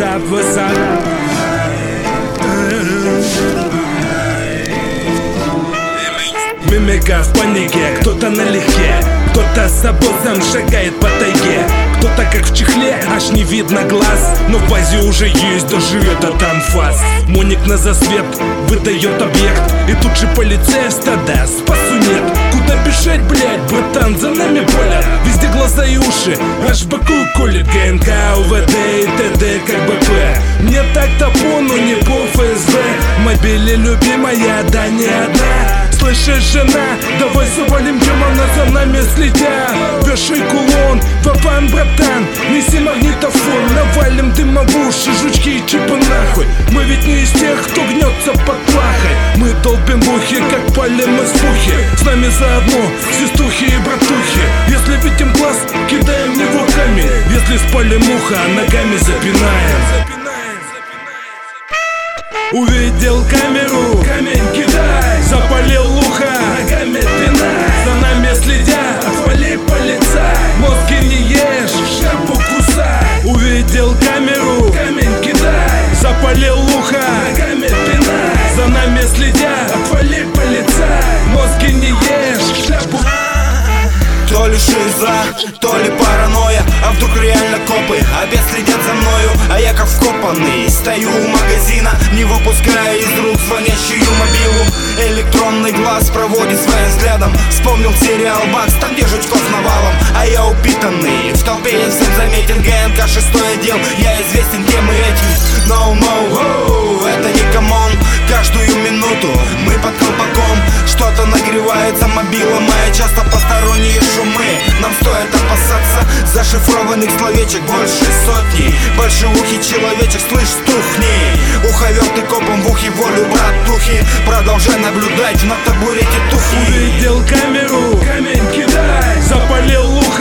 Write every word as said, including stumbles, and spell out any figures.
высот, высот. Мимика в панике, кто-то налегке, кто-то с обозом шагает по тайге, кто-то как в чехле, аж не видно глаз, но в базе уже есть даже этот анфас. Моник на засвет выдает объект, и тут же полиция стада, спасу нет. Куда бежать, блять, братан, за нами поле, везде глаза и уши, аж в боку колет. ГНК, УВД и ТД как БП, мне так-то пону, не по ФСБ. Мобили любимая, да не одна. Слышишь, жена, давай завалим демона, за нами следя. Вешай кулон, вапан, братан, неси магнитофон, навалим дыма в уши, жучки и чипы нахуй. Мы ведь не из тех, кто гнется под плахой, мы долбим бухи, как палим из пухи. С нами заодно сестухи и братухи. Если видим глаз, кидаем в него камень, если спалим ухо, ногами запинаем. Увидел камеру, камень кидай, запалил ухо, ногами пинай. За нами следят, отвали, полицай, мозги не ешь, шляпу кусай. Увидел камеру, камень кидай, запалил ухо, ногами пинай. За нами следят, отвали, полицай, мозги не ешь, шляпу. То ли шиза, то ли паранойя, а вдруг реально копы опять следят за мною, а я как вкопанный стою у магазина, не выпуская из рук звонящую мобилу. Электронный глаз проводит своим взглядом, вспомнил сериал Бакс, там где жучков навалом, а я упитанный, в толпе я всем заметен. ГНК шестой отдел, я известен тем и этим. No, no, oh, это не камон. Каждую минуту мы под колпаком, что-то нагревается мобила моя, часто посторонние шумы. Нам стоит опасаться зашифрованных словечек больше сотни. Большеухий человечек, слышь, стухни. Уховертый копом в ухе волю, братухи. Продолжай наблюдать на табурете тухи. Увидел камеру, камень кидай, запалил ухо,